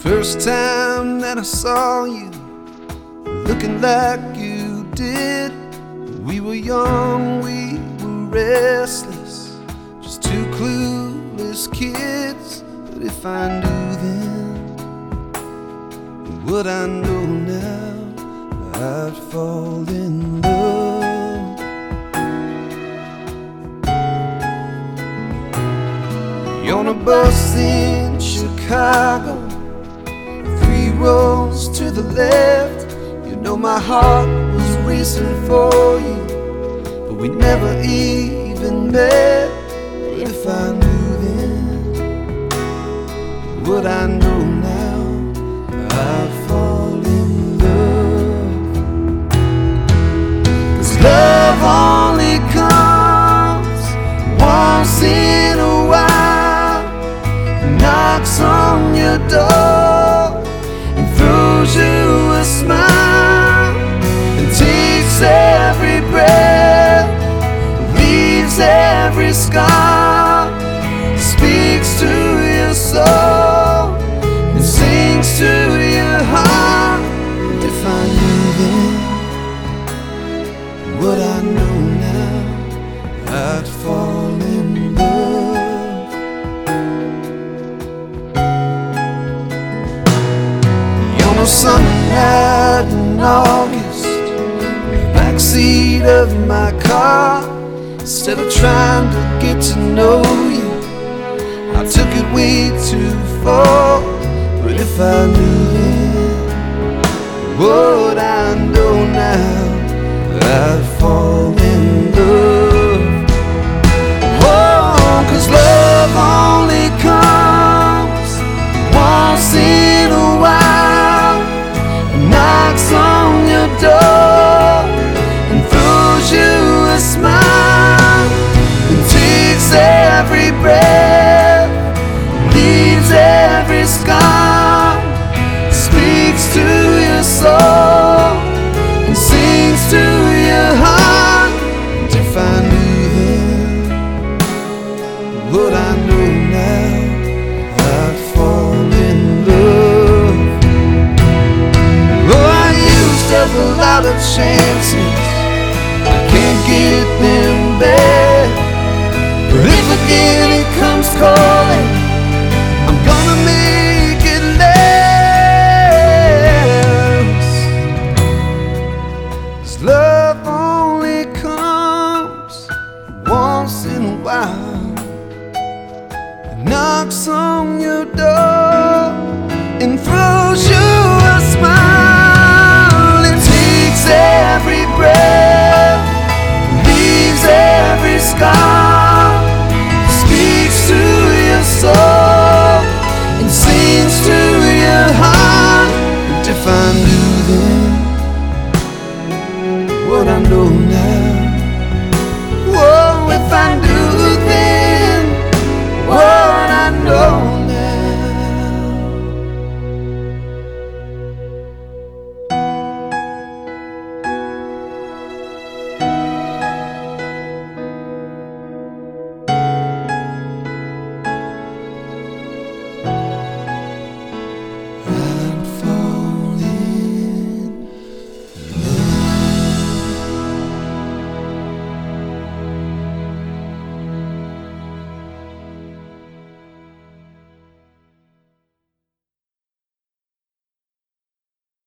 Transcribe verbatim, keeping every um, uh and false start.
First time that I saw you, looking like you did. We were young, we were restless, just two clueless kids. But if I knew then what I know now, I'd fall in love. You're on a bus in Chicago, three rows to the left. You know my heart was racing for you, but we never even met. But if I knew then what I know now, I'd fall in love. 'Cause love only comes once in a while, knocks on your door and throws you a smile, and takes every breath, leaves every scar, speaks to your soul and sings to your heart. If I knew then what I know now, I'd fall in love. On a summer night in August, in the backseat of my car, instead of trying to get to know you, I took it way too far. But if I knew then what I know now, I'd fall in love. Oh, 'cause love only comes once in a while, knocks on your door and throws you a smile, and takes every breath, leaves every scar, speaks to your soul and sings to your heart. And if I knew then what I know now, I'd fall in love. Oh, I used up a lot of chances, I can't get them back.